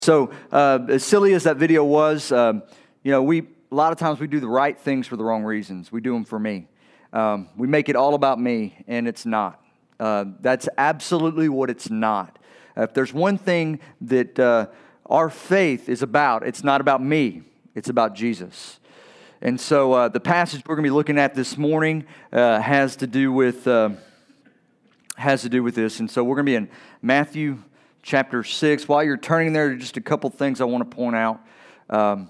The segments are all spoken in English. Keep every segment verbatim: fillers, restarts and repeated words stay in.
So, uh, as silly as that video was, um, you know, we a lot of times we do the right things for the wrong reasons. We do them for me. Um, we make it all about me, and it's not. Uh, that's absolutely what it's not. Uh, if there's one thing that uh, our faith is about, it's not about me. It's about Jesus. And so uh, the passage we're going to be looking at this morning uh, has to do with uh, has to do with this. And so we're going to be in Matthew chapter six. While you're turning there, just a couple things I want to point out. Um,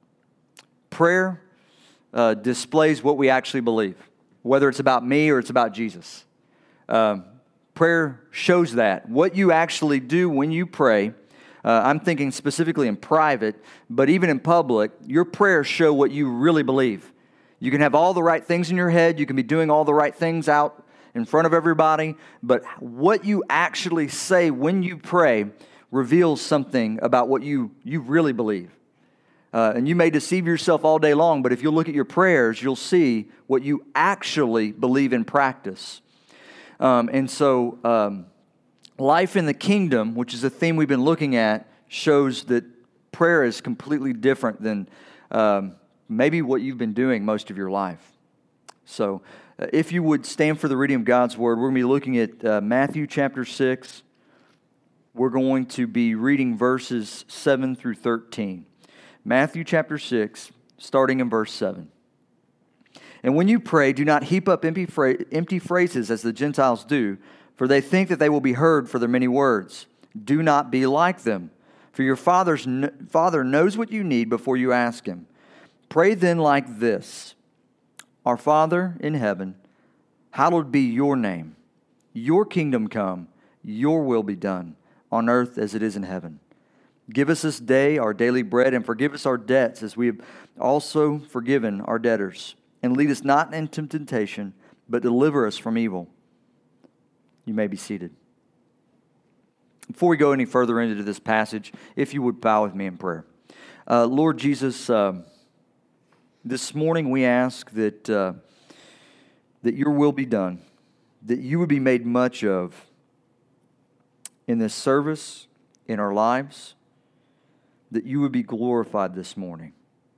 prayer uh, displays what we actually believe, whether it's about me or it's about Jesus. Um, prayer shows that. What you actually do when you pray, uh, I'm thinking specifically in private, but even in public, your prayers show what you really believe. You can have all the right things in your head. You can be doing all the right things out in front of everybody, but what you actually say when you pray reveals something about what you, you really believe. Uh, and you may deceive yourself all day long, but if you look at your prayers, you'll see what you actually believe in practice. Um, and so, um, life in the kingdom, which is a theme we've been looking at, shows that prayer is completely different than um, maybe what you've been doing most of your life. So, uh, if you would stand for the reading of God's Word, we're going to be looking at uh, Matthew chapter six. We're going to be reading verses seven through thirteen. Matthew chapter six, starting in verse seven. And when you pray, do not heap up empty, phra- empty phrases as the Gentiles do, for they think that they will be heard for their many words. Do not be like them, for your father's kn- Father knows what you need before you ask Him. Pray then like this: Our Father in heaven, hallowed be your name. Your kingdom come, your will be done, on earth as it is in heaven. Give us this day our daily bread, and forgive us our debts as we have also forgiven our debtors. And lead us not into temptation, but deliver us from evil. You may be seated. Before we go any further into this passage, if you would bow with me in prayer. Uh, Lord Jesus, uh, this morning we ask that, uh, that your will be done, that you would be made much of in this service, in our lives, that you would be glorified this morning.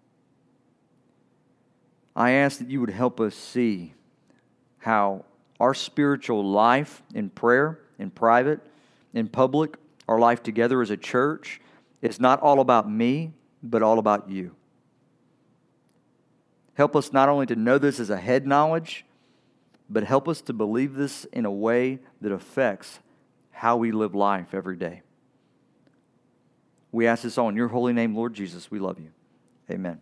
I ask that you would help us see how our spiritual life in prayer, in private, in public, our life together as a church, is not all about me, but all about you. Help us not only to know this as a head knowledge, but help us to believe this in a way that affects how we live life every day. We ask this all in your holy name, Lord Jesus. We love you. Amen.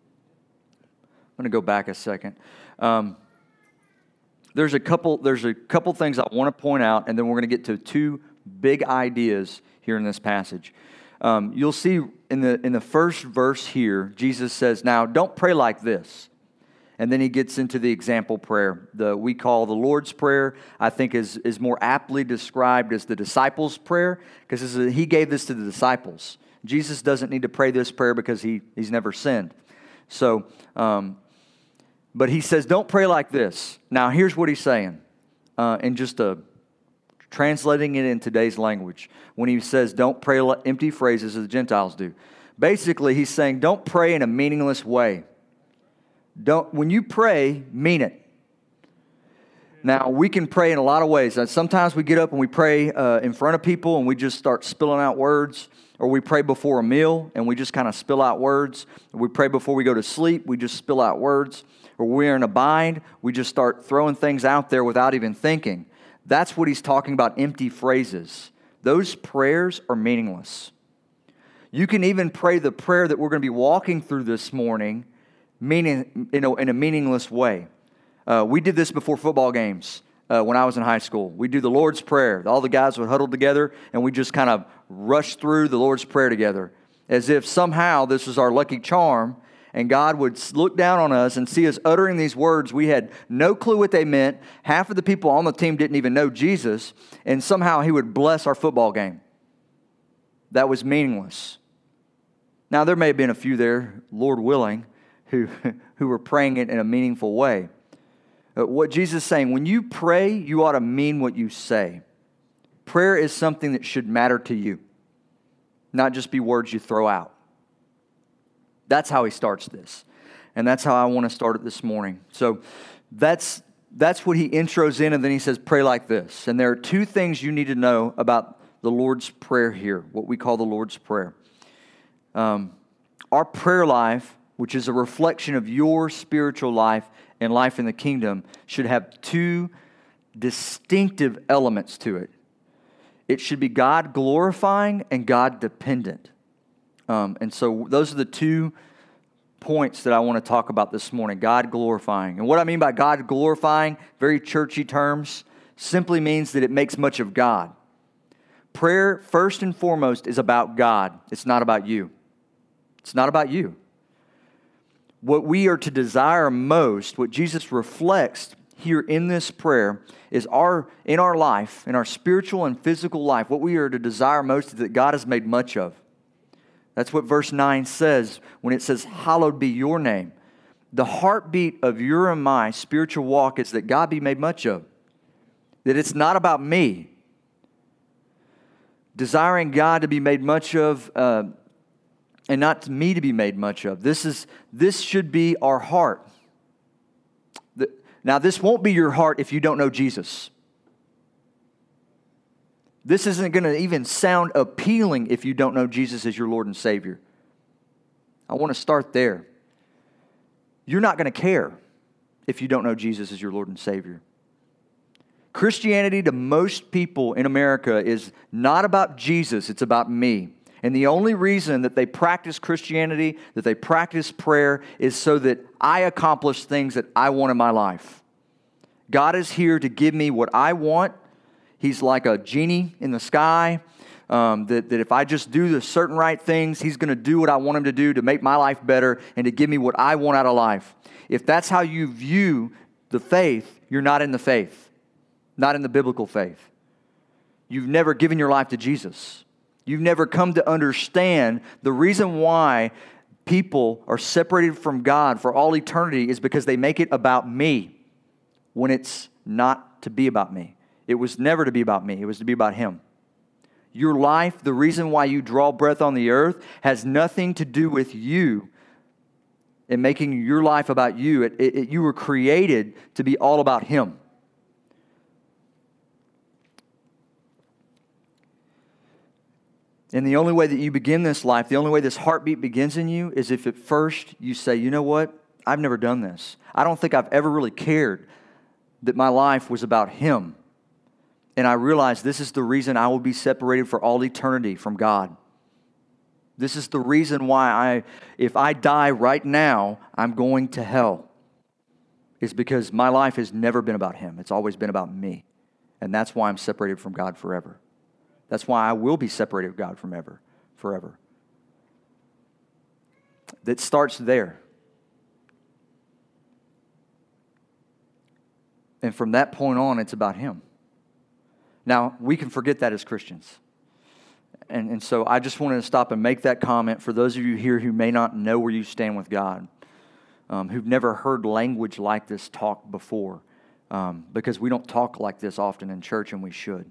I'm going to go back a second. Um, there's a couple. There's a couple things I want to point out, and then we're going to get to two big ideas here in this passage. Um, you'll see in the in the first verse here, Jesus says, "Now don't pray like this," and then he gets into the example prayer. The we call the Lord's Prayer. I think is is more aptly described as the disciples' prayer, because he gave this to the disciples. Jesus doesn't need to pray this prayer because he he's never sinned. So. Um, But he says, don't pray like this. Now, here's what he's saying, uh, and just uh, translating it in today's language. When he says, don't pray empty phrases as the Gentiles do. Basically, he's saying, don't pray in a meaningless way. Don't. When you pray, mean it. Now, we can pray in a lot of ways. Sometimes we get up and we pray uh, in front of people and we just start spilling out words. Or we pray before a meal and we just kind of spill out words. Or we pray before we go to sleep, we just spill out words. Or we're in a bind, we just start throwing things out there without even thinking. That's what he's talking about, empty phrases. Those prayers are meaningless. You can even pray the prayer that we're going to be walking through this morning meaning, you know, in a meaningless way. Uh, we did this before football games uh, when I was in high school. We do the Lord's Prayer. All the guys would huddle together, and we just kind of rush through the Lord's Prayer together as if somehow this was our lucky charm, and God would look down on us and see us uttering these words. We had no clue what they meant. Half of the people on the team didn't even know Jesus, and somehow He would bless our football game. That was meaningless. Now, there may have been a few there, Lord willing, who, who were praying it in a meaningful way. Uh, what Jesus is saying, when you pray, you ought to mean what you say. Prayer is something that should matter to you. not just be words you throw out. That's how he starts this. And that's how I want to start it this morning. So that's that's what he intros in, and then he says, pray like this. And there are two things you need to know about the Lord's Prayer here, what we call the Lord's Prayer. Um, our prayer life, which is a reflection of your spiritual life and life in the kingdom, should have two distinctive elements to it. It should be God glorifying and God dependent. Um, and so those are the two points that I want to talk about this morning. God glorifying. And what I mean by God glorifying, very churchy terms, simply means that it makes much of God. Prayer, first and foremost, is about God. It's not about you. It's not about you. What we are to desire most, what Jesus reflects here in this prayer, is our in our life, in our spiritual and physical life, what we are to desire most is that God is made much of. That's what verse nine says when it says, hallowed be your name. The heartbeat of your and my spiritual walk is that God be made much of. That it's not about me. Desiring God to be made much of uh, and not me to be made much of. This is this should be our heart. The, now, this won't be your heart if you don't know Jesus. This isn't going to even sound appealing if you don't know Jesus as your Lord and Savior. I want to start there. You're not going to care if you don't know Jesus as your Lord and Savior. Christianity to most people in America is not about Jesus, it's about me. And the only reason that they practice Christianity, that they practice prayer, is so that I accomplish things that I want in my life. God is here to give me what I want. He's like a genie in the sky, um, that, that if I just do the certain right things, He's going to do what I want Him to do to make my life better and to give me what I want out of life. If that's how you view the faith, you're not in the faith, not in the biblical faith. You've never given your life to Jesus. You've never come to understand the reason why people are separated from God for all eternity is because they make it about me when it's not to be about me. It was never to be about me. It was to be about Him. Your life, the reason why you draw breath on the earth, has nothing to do with you and making your life about you. It, it, it, you were created to be all about Him. And the only way that you begin this life, the only way this heartbeat begins in you is if at first you say, you know what? I've never done this. I don't think I've ever really cared that my life was about Him. And I realize this is the reason I will be separated for all eternity from God. This is the reason why I, if I die right now, I'm going to hell. Is because my life has never been about Him. It's always been about me. And that's why I'm separated from God forever. That's why I will be separated from God from ever, forever. That starts there. And from that point on, it's about Him. Now, we can forget that as Christians. And, and so I just wanted to stop and make that comment for those of you here who may not know where you stand with God, um, who've never heard language like this talked before, um, because we don't talk like this often in church, and we should.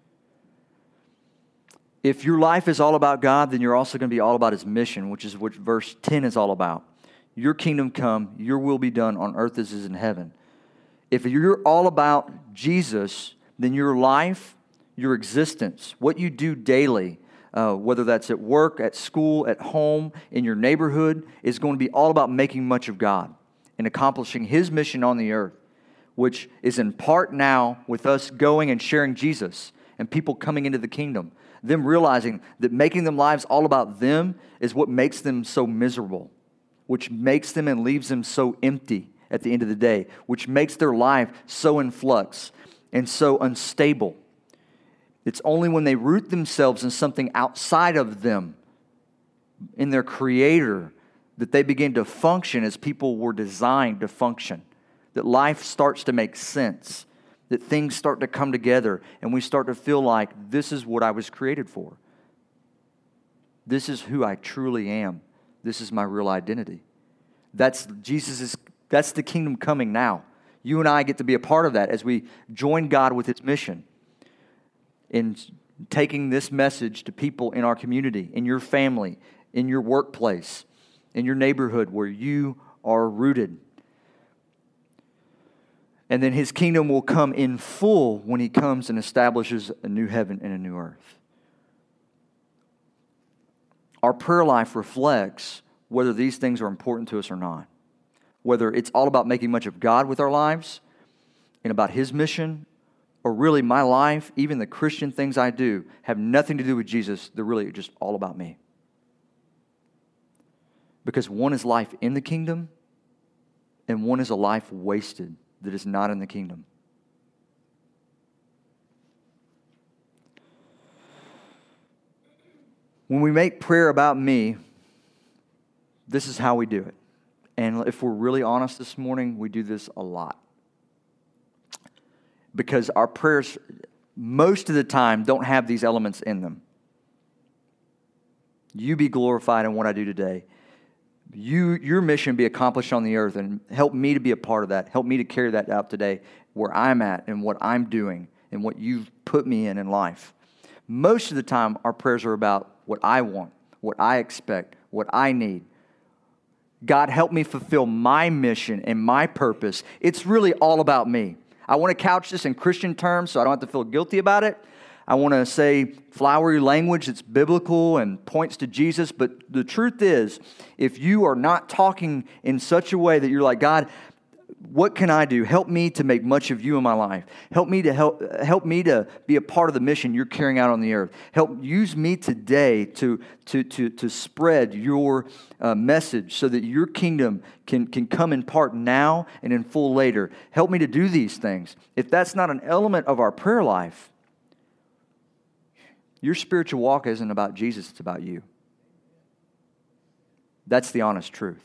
If your life is all about God, then you're also going to be all about His mission, which is what verse ten is all about. Your kingdom come, your will be done on earth as it is in heaven. If you're all about Jesus, then your life, your existence, what you do daily, uh, whether that's at work, at school, at home, in your neighborhood, is going to be all about making much of God and accomplishing His mission on the earth, which is in part now with us going and sharing Jesus and people coming into the kingdom. Them realizing that making them lives all about them is what makes them so miserable, which makes them and leaves them so empty at the end of the day, which makes their life so in flux and so unstable. It's only when they root themselves in something outside of them, in their Creator, that they begin to function as people were designed to function, that life starts to make sense, that things start to come together, and we start to feel like this is what I was created for. This is who I truly am. This is my real identity. That's Jesus' That's the kingdom coming now. You and I get to be a part of that as we join God with His mission in taking this message to people in our community, in your family, in your workplace, in your neighborhood where you are rooted. And then His kingdom will come in full when He comes and establishes a new heaven and a new earth. Our prayer life reflects whether these things are important to us or not. Whether it's all about making much of God with our lives and about His mission, or really my life, even the Christian things I do, have nothing to do with Jesus. They're really just all about me. Because one is life in the kingdom, and one is a life wasted that is not in the kingdom. When we make prayer about me, this is how we do it. And if we're really honest this morning, we do this a lot. Because our prayers, most of the time, don't have these elements in them. You be glorified in what I do today. You, your mission be accomplished on the earth, and help me to be a part of that. Help me to carry that out today where I'm at and what I'm doing and what you've put me in in life. Most of the time, our prayers are about what I want, what I expect, what I need. God, help me fulfill my mission and my purpose. It's really all about me. I want to couch this in Christian terms so I don't have to feel guilty about it. I want to say flowery language that's biblical and points to Jesus. But the truth is, if you are not talking in such a way that you're like, God, what can I do? Help me to make much of you in my life. Help me to help help me to be a part of the mission you're carrying out on the earth. Help use me today to to to to spread your uh, message so that your kingdom can can come in part now and in full later. Help me to do these things. If that's not an element of our prayer life, your spiritual walk isn't about Jesus, it's about you. That's the honest truth.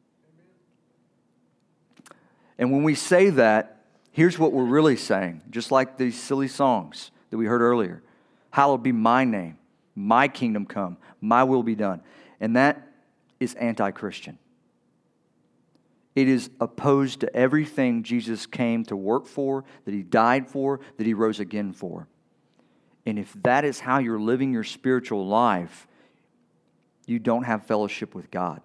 And when we say that, here's what we're really saying, just like these silly songs that we heard earlier. Hallowed be my name, my kingdom come, my will be done. And that is anti-Christian. It is opposed to everything Jesus came to work for, that He died for, that He rose again for. And if that is how you're living your spiritual life, you don't have fellowship with God.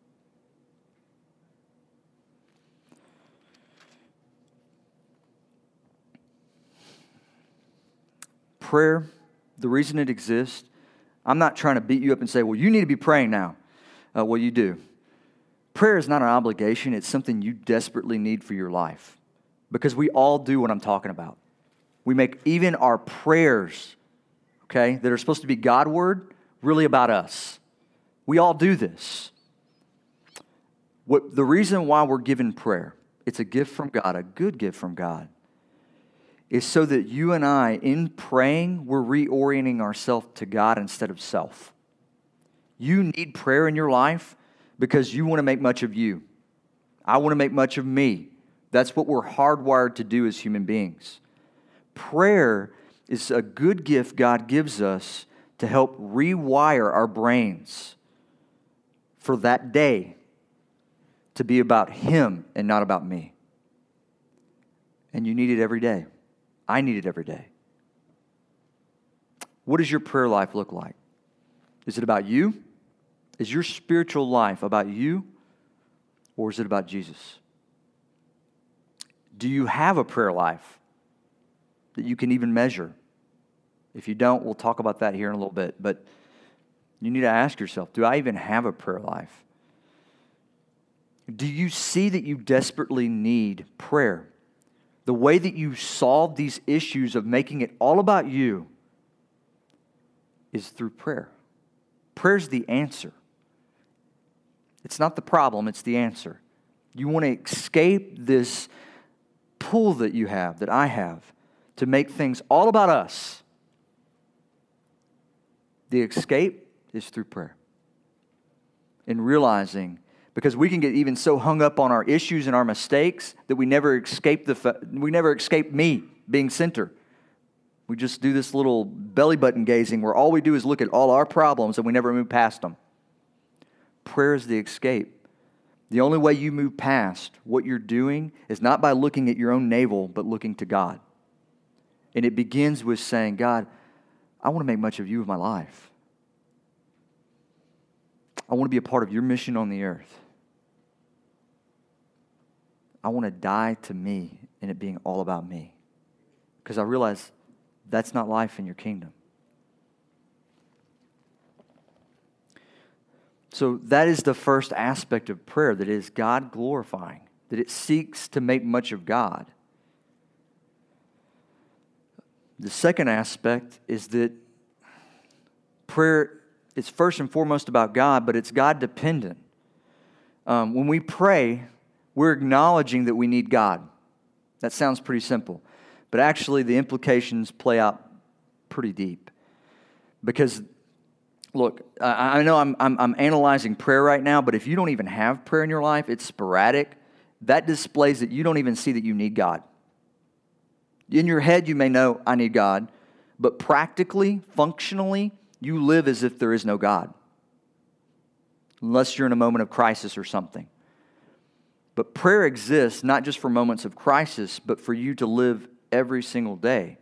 Prayer, the reason it exists, I'm not trying to beat you up and say, well, you need to be praying now. Uh, well, you do. Prayer is not an obligation. It's something you desperately need for your life. Because we all do what I'm talking about. We make even our prayers, okay, that are supposed to be God-word, really about us. We all do this. What the reason why we're given prayer, it's a gift from God, a good gift from God, is so that you and I, in praying, we're reorienting ourselves to God instead of self. You need prayer in your life because you want to make much of you. I want to make much of me. That's what we're hardwired to do as human beings. Prayer is a good gift God gives us to help rewire our brains for that day to be about Him and not about me. And you need it every day. I need it every day. What does your prayer life look like? Is it about you? Is your spiritual life about you? Or is it about Jesus? Do you have a prayer life that you can even measure? If you don't, we'll talk about that here in a little bit. But you need to ask yourself, do I even have a prayer life? Do you see that you desperately need prayer? The way that you solve these issues of making it all about you is through prayer. Prayer's the answer. It's not the problem, it's the answer. You want to escape this pull that you have, that I have, to make things all about us. The escape is through prayer. And realizing, because we can get even so hung up on our issues and our mistakes that we never escape the we never escape me being center. We just do this little belly button gazing where all we do is look at all our problems and we never move past them. Prayer is the escape. The only way you move past what you're doing is not by looking at your own navel, but looking to God. And it begins with saying, God, I want to make much of you with my life. I want to be a part of your mission on the earth. I want to die to me and it being all about me. Because I realize that's not life in your kingdom. So that is the first aspect of prayer, that is God glorifying, that it seeks to make much of God. The second aspect is that prayer is first and foremost about God, but it's God dependent. Um, when we pray, we're acknowledging that we need God. That sounds pretty simple, but actually the implications play out pretty deep. Because, look, I, I know I'm, I'm, I'm analyzing prayer right now, but if you don't even have prayer in your life, it's sporadic, that displays that you don't even see that you need God. In your head, you may know, I need God, but practically, functionally, you live as if there is no God. Unless you're in a moment of crisis or something. But prayer exists not just for moments of crisis, but for you to live every single day.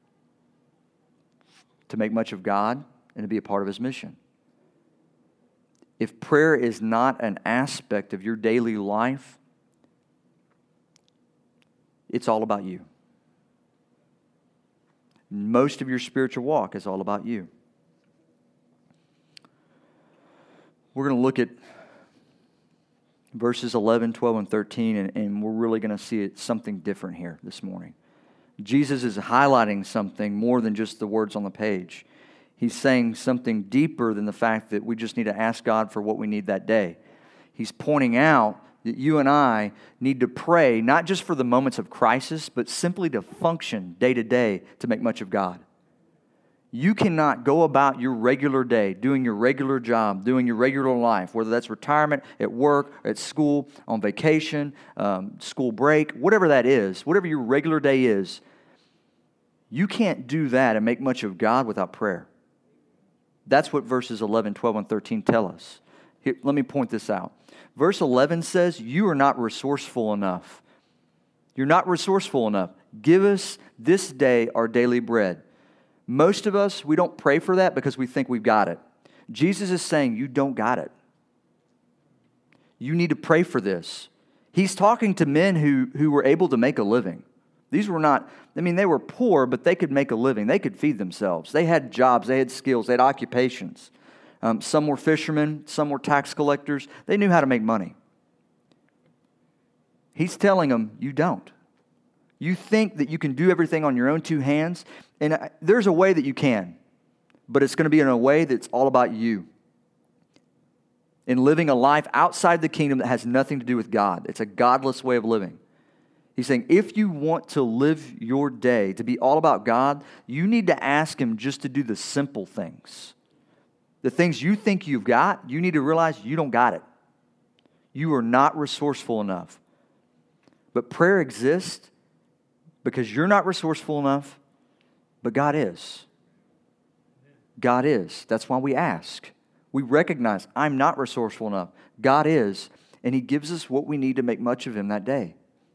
To make much of God and to be a part of His mission. If prayer is not an aspect of your daily life, it's all about you. Most of your spiritual walk is all about you. We're going to look at verses eleven, twelve, and thirteen, and, and we're really going to see it, something different here this morning. Jesus is highlighting something more than just the words on the page. He's saying something deeper than the fact that we just need to ask God for what we need that day. He's pointing out that you and I need to pray, not just for the moments of crisis, but simply to function day to day to make much of God. You cannot go about your regular day, doing your regular job, doing your regular life, whether that's retirement, at work, at school, on vacation, um, school break, whatever that is, whatever your regular day is, you can't do that and make much of God without prayer. That's what verses eleven, twelve, and thirteen tell us. Here, let me point this out. Verse eleven says, you are not resourceful enough. You're not resourceful enough. Give us this day our daily bread. Most of us, we don't pray for that because we think we've got it. Jesus is saying you don't got it. You need to pray for this. He's talking to men who, who were able to make a living. These were not, I mean, they were poor, but they could make a living. They could feed themselves. They had jobs, they had skills, they had occupations. Um, some were fishermen, some were tax collectors. They knew how to make money. He's telling them, you don't. You think that you can do everything on your own two hands, and there's a way that you can, but it's going to be in a way that's all about you. In living a life outside the kingdom that has nothing to do with God. It's a godless way of living. He's saying, if you want to live your day to be all about God, you need to ask Him just to do the simple things. The things you think you've got, you need to realize you don't got it. You are not resourceful enough. But prayer exists because you're not resourceful enough, but God is. God is. That's why we ask. We recognize, I'm not resourceful enough. God is, and He gives us what we need to make much of Him that day.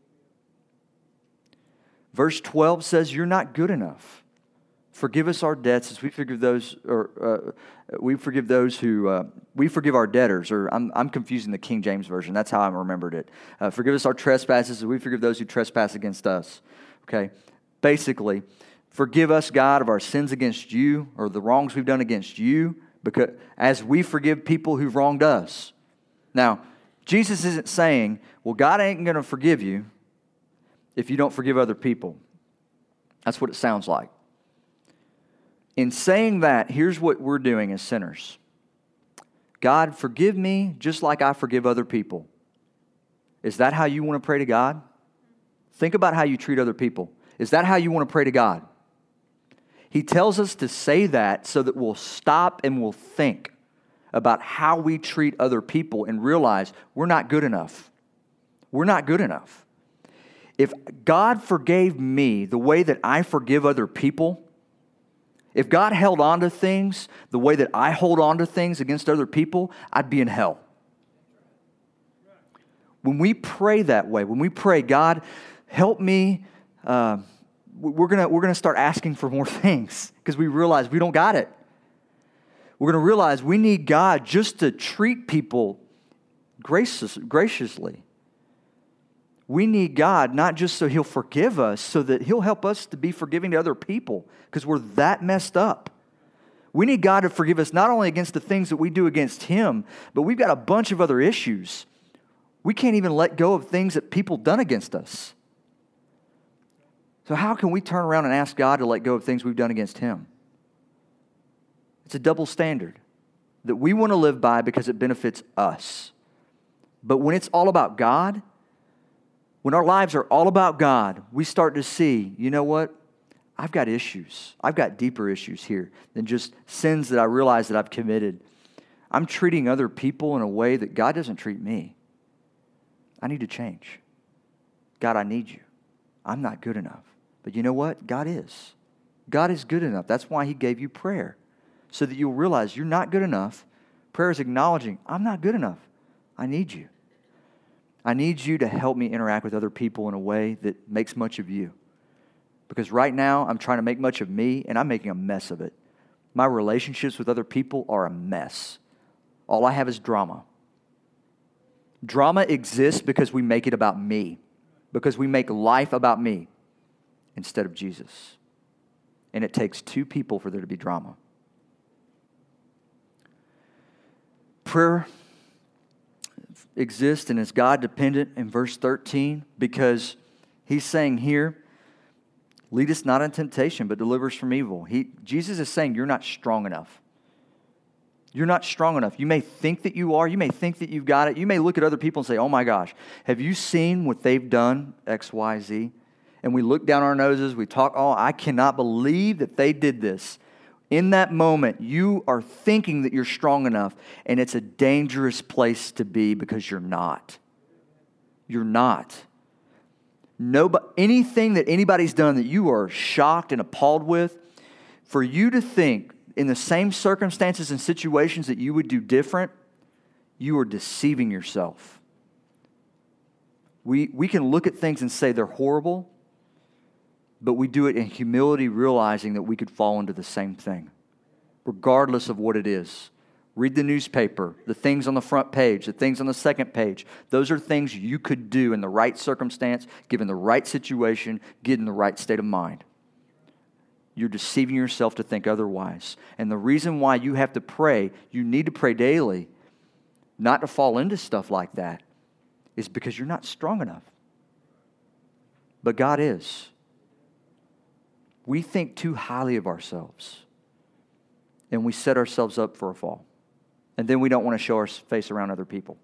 Verse twelve says, you're not good enough. Forgive us our debts as we forgive those, or uh, we forgive those who uh, we forgive our debtors. Or I'm I'm confusing the King James version. That's how I remembered it. Uh, forgive us our trespasses as we forgive those who trespass against us. Okay, basically, forgive us, God, of our sins against you or the wrongs we've done against you, because as we forgive people who've wronged us. Now, Jesus isn't saying, well, God ain't going to forgive you if you don't forgive other people. That's what it sounds like. In saying that, here's what we're doing as sinners. God, forgive me just like I forgive other people. Is that how you want to pray to God? Think about how you treat other people. Is that how you want to pray to God? He tells us to say that so that we'll stop and we'll think about how we treat other people and realize we're not good enough. We're not good enough. If God forgave me the way that I forgive other people, if God held on to things the way that I hold on to things against other people, I'd be in hell. When we pray that way, when we pray, God, help me uh, we're going to we're going to start asking for more things because we realize we don't got it. We're going to realize we need God just to treat people gracious, graciously. We need God not just so He'll forgive us, so that He'll help us to be forgiving to other people because we're that messed up. We need God to forgive us not only against the things that we do against Him, but we've got a bunch of other issues. We can't even let go of things that people done against us. So how can we turn around and ask God to let go of things we've done against Him? It's a double standard that we want to live by because it benefits us. But when it's all about God, when our lives are all about God, we start to see, you know what? I've got issues. I've got deeper issues here than just sins that I realize that I've committed. I'm treating other people in a way that God doesn't treat me. I need to change. God, I need you. I'm not good enough. But you know what? God is. God is good enough. That's why He gave you prayer, so that you'll realize you're not good enough. Prayer is acknowledging, I'm not good enough. I need you. I need you to help me interact with other people in a way that makes much of you. Because right now, I'm trying to make much of me, and I'm making a mess of it. My relationships with other people are a mess. All I have is drama. Drama exists because we make it about me, because we make life about me instead of Jesus. And it takes two people for there to be drama. Prayer exists and is God dependent in verse thirteen because He's saying here, lead us not in temptation, but deliver us from evil. He, Jesus is saying you're not strong enough. You're not strong enough. You may think that you are. You may think that you've got it. You may look at other people and say, oh my gosh, have you seen what they've done, X, Y, Z? And we look down our noses, we talk, oh, I cannot believe that they did this. In that moment, you are thinking that you're strong enough, and it's a dangerous place to be because you're not. You're not. Nobody, anything that anybody's done that you are shocked and appalled with, for you to think in the same circumstances and situations that you would do different, you are deceiving yourself. We, we can look at things and say they're horrible, but we do it in humility, realizing that we could fall into the same thing, regardless of what it is. Read the newspaper, the things on the front page, the things on the second page. Those are things you could do in the right circumstance, given the right situation, get in the right state of mind. You're deceiving yourself to think otherwise. And the reason why you have to pray, you need to pray daily, not to fall into stuff like that, is because you're not strong enough. But God is. We think too highly of ourselves, and we set ourselves up for a fall. And then we don't want to show our face around other people.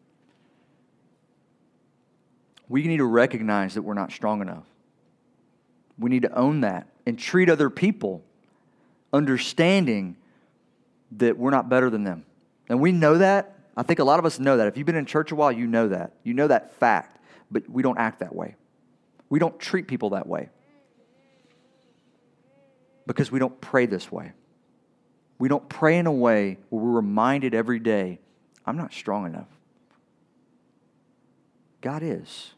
We need to recognize that we're not strong enough. We need to own that and treat other people understanding that we're not better than them. And we know that. I think a lot of us know that. If you've been in church a while, you know that. You know that fact. But we don't act that way. We don't treat people that way. Because we don't pray this way. We don't pray in a way where we're reminded every day, I'm not strong enough. God is.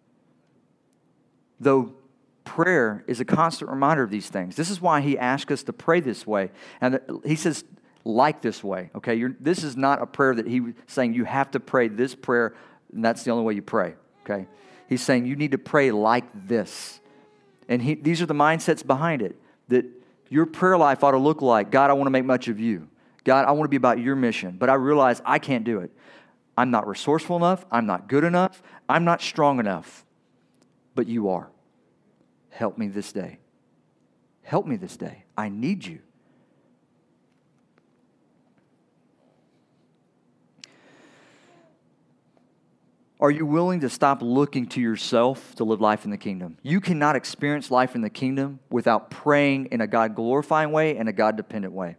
Though prayer is a constant reminder of these things. This is why He asks us to pray this way. And He says, like this way. Okay, You're, this is not a prayer that He's saying you have to pray this prayer, and that's the only way you pray. Okay, He's saying you need to pray like this. And he, these are the mindsets behind it. That your prayer life ought to look like, God, I want to make much of you. God, I want to be about your mission, but I realize I can't do it. I'm not resourceful enough. I'm not good enough. I'm not strong enough. But you are. Help me this day. Help me this day. I need you. Are you willing to stop looking to yourself to live life in the kingdom? You cannot experience life in the kingdom without praying in a God-glorifying way and a God-dependent way.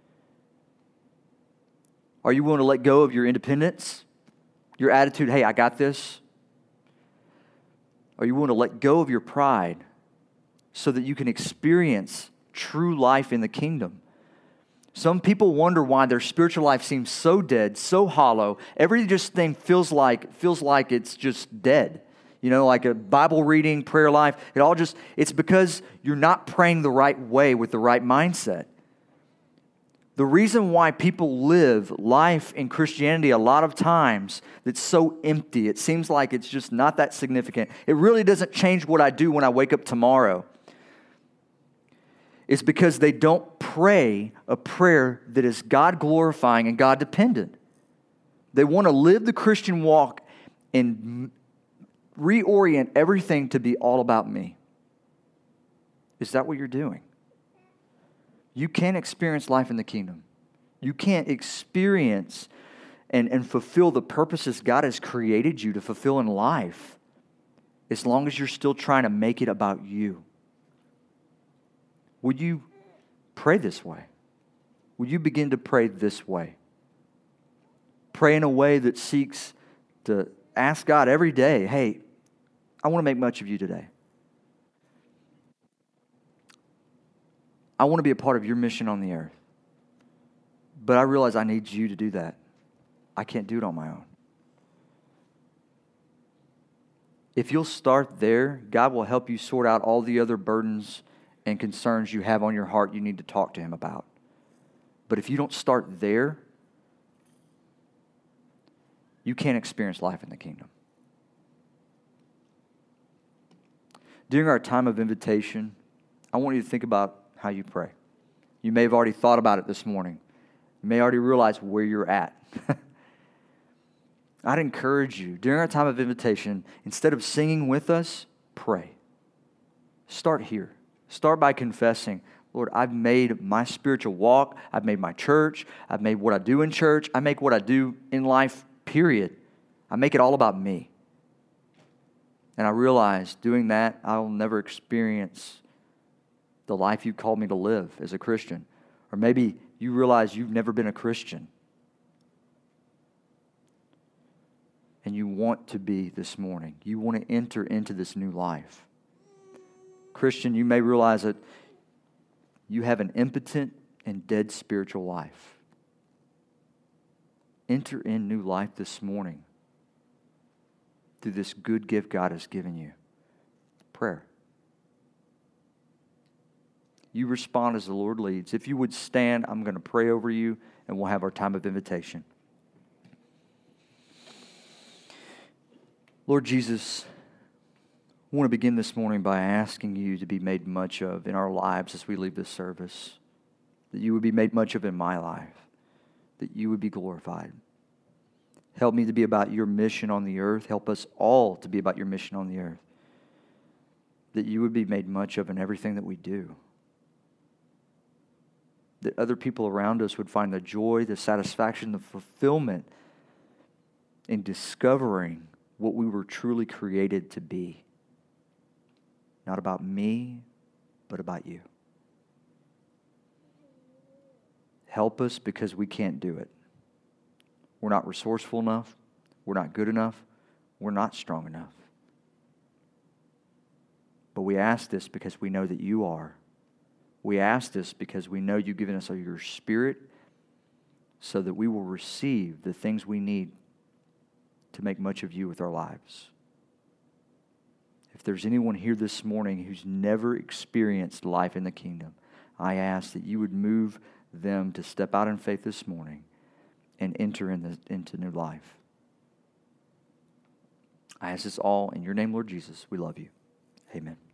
Are you willing to let go of your independence? Your attitude, hey, I got this? Are you willing to let go of your pride so that you can experience true life in the kingdom? Some people wonder why their spiritual life seems so dead, so hollow. Every just thing feels like feels like it's just dead. you know, like a Bible reading, prayer life. It all just, it's because you're not praying the right way with the right mindset. The reason why people live life in Christianity a lot of times that's so empty, it seems like it's just not that significant. It really doesn't change what I do when I wake up tomorrow. It's because they don't pray a prayer that is God glorifying and God dependent. They want to live the Christian walk and reorient everything to be all about me. Is that what you're doing? You can't experience life in the kingdom. You can't experience and, and fulfill the purposes God has created you to fulfill in life as long as you're still trying to make it about you. Would you pray this way? Would you begin to pray this way? Pray in a way that seeks to ask God every day, hey, I want to make much of you today. I want to be a part of your mission on the earth. But I realize I need you to do that. I can't do it on my own. If you'll start there, God will help you sort out all the other burdens and concerns you have on your heart you need to talk to Him about. But if you don't start there, you can't experience life in the kingdom. During our time of invitation, I want you to think about how you pray. You may have already thought about it this morning. You may already realize where you're at. I'd encourage you, during our time of invitation, instead of singing with us, pray. Start here. Start by confessing, Lord, I've made my spiritual walk, I've made my church, I've made what I do in church, I make what I do in life, period. I make it all about me. And I realize doing that, I'll never experience the life you called me to live as a Christian. Or maybe you realize you've never been a Christian. And you want to be this morning. You want to enter into this new life. Christian, you may realize that you have an impotent and dead spiritual life. Enter in new life this morning through this good gift God has given you. Prayer. You respond as the Lord leads. If you would stand, I'm going to pray over you, and we'll have our time of invitation. Lord Jesus, I want to begin this morning by asking you to be made much of in our lives as we leave this service. That you would be made much of in my life. That you would be glorified. Help me to be about your mission on the earth. Help us all to be about your mission on the earth. That you would be made much of in everything that we do. That other people around us would find the joy, the satisfaction, the fulfillment in discovering what we were truly created to be. Not about me, but about you. Help us because we can't do it. We're not resourceful enough. We're not good enough. We're not strong enough. But we ask this because we know that you are. We ask this because we know you've given us your Spirit so that we will receive the things we need to make much of you with our lives. If there's anyone here this morning who's never experienced life in the kingdom, I ask that you would move them to step out in faith this morning and enter in the, into new life. I ask this all in your name, Lord Jesus. We love you. Amen.